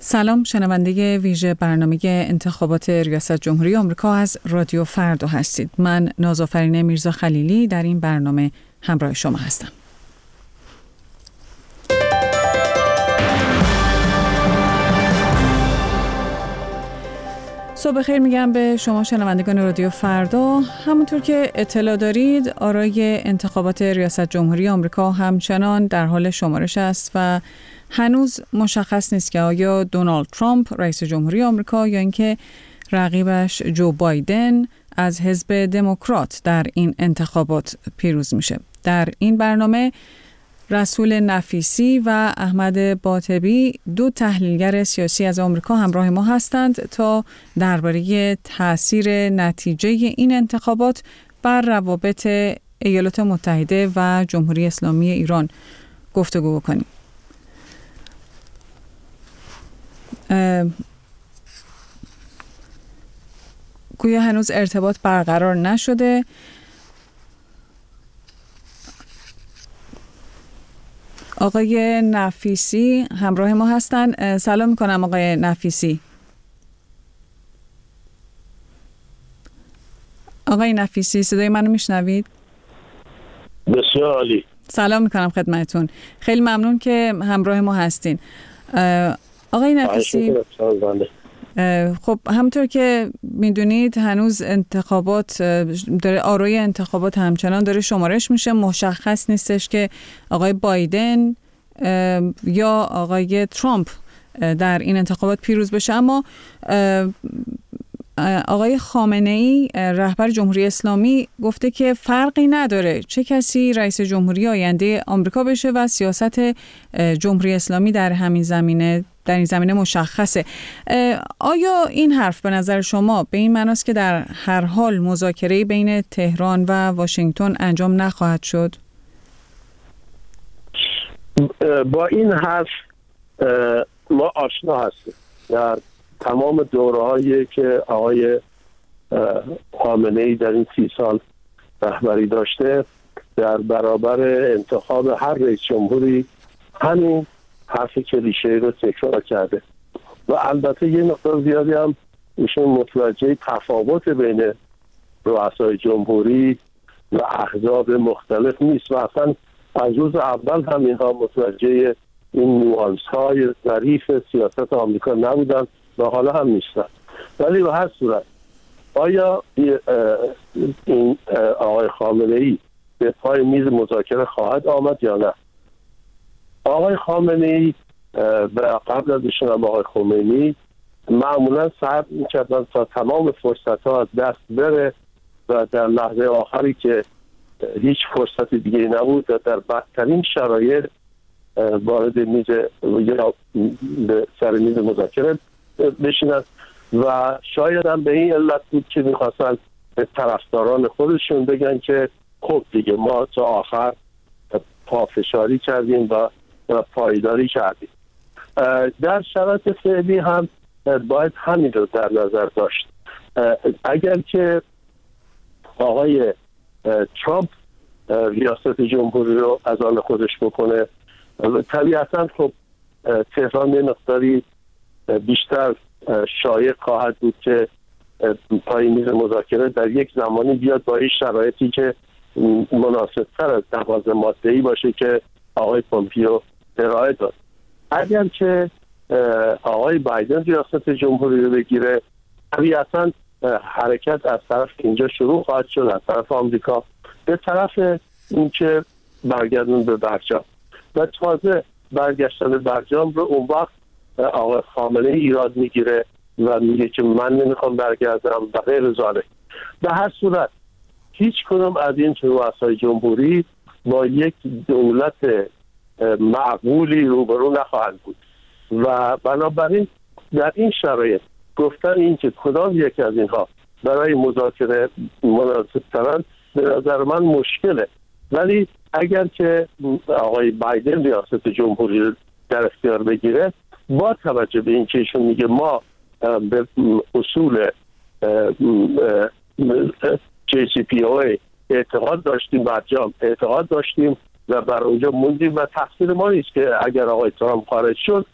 سلام، شنونده ویژه برنامه انتخابات ریاست جمهوری آمریکا از رادیو فردا هستید. من نازآفرین میرزا خلیلی در این برنامه همراه شما هستم. صبح خیر میگم به شما شنوندگان رادیو فردا. همونطور که اطلاع دارید آرای انتخابات ریاست جمهوری آمریکا همچنان در حال شمارش است و هنوز مشخص نیست که آیا دونالد ترامپ رئیس جمهوری آمریکا یا اینکه رقیبش جو بایدن از حزب دموکرات در این انتخابات پیروز میشه. در این برنامه رسول نفیسی و احمد باطبی، دو تحلیلگر سیاسی از آمریکا، همراه ما هستند تا درباره تأثیر نتیجه این انتخابات بر روابط ایالات متحده و جمهوری اسلامی ایران گفتگو بکنیم. گویا هنوز ارتباط برقرار نشده. آقای نفیسی همراه ما هستن. سلام میکنم آقای نفیسی. آقای نفیسی صدای منو میشنوید؟ بسیار عالی. سلام میکنم خدمتون. خیلی ممنون که همراه ما هستین. آقای نفیسی، خب همونطور که میدونید هنوز انتخابات داره، آرای انتخابات همچنان داره شمارش میشه. مشخص نیستش که آقای بایدن یا آقای ترامپ در این انتخابات پیروز بشه، اما آقای خامنه‌ای رهبر جمهوری اسلامی گفته که فرقی نداره چه کسی رئیس جمهوری آینده آمریکا بشه و سیاست جمهوری اسلامی در این زمینه مشخصه. آیا این حرف به نظر شما به این معناست که در هر حال مذاکره بین تهران و واشنگتن انجام نخواهد شد؟ با این حرف ما آشنا هستیم. در تمام دوره‌هایی که آقای خامنه‌ای در این 30 سال رهبری داشته، در برابر انتخاب هر رئیس جمهوری همین حرف کلیشه‌ای رو تکرار کرده و البته یه مقدار زیادی هم ایشون متوجه تفاوت بین رؤسای جمهوری و احزاب مختلف نیست و اصلا از روز اول هم اینها متوجه این نوانس‌های ظریف سیاست آمریکا نبودن و حالا هم نیستن. ولی به هر صورت آیا این آقای خامنه‌ای به پای میز مذاکره خواهد آمد یا نه؟ آقای خامنه‌ای قبل از ایشون هم آقای خمینی معمولا صبر می‌کردن تا تمام فرصت‌ها از دست بره و در لحظه آخری که هیچ فرصت دیگه نبود و در بدترین شرایط وارد میز یا به سر میز مذاکره بشینن و شاید هم به این علت بود که می‌خواستن به طرفداران خودشون بگن که خب دیگه ما تا آخر پافشاری کردیم و پایداری کردیم. در شرایط فعلی هم باید همین رو در نظر داشت. اگر که آقای ترامپ ریاست جمهوری رو از آن خودش بکنه، طبیعتا خب تهران یه مقداری بیشتر شایع خواهد بود که پای میز مذاکره در یک زمانی بیاد با این شرایطی که مناسب‌تر از نواز ماده‌ای باشه که آقای پومپیو ارائه داد. اگر که آقای بایدن ریاست جمهوری رو بگیره، طبیعتا حرکت از طرف اینجا شروع خواهد شد، از طرف آمریکا به طرف اینکه برگردون به برجام و تازه برگشتن به برجام رو اون وقت آقای خامنه‌ای ایراد میگیره و میگه که من نمیخوام برگردم و غیر ذالک. به هر صورت هیچ کدوم از این رؤسای جمهوری با یک دولت معقولی روبرو نخواهند بود و بنابراین در این شرایط گفتن این که کدام یک از اینها برای مذاکره مناسب ترند به نظر من مشکله. ولی اگر که آقای بایدن ریاست جمهوری در اختیار بگیره، با توجه به این که ایشون میگه ما به اصول JCPOA اعتقاد داشتیم، برجام اعتقاد داشتیم و بر اونجا موندیم و تقصیر ما نیست که اگر آقای ترامپ خارج شد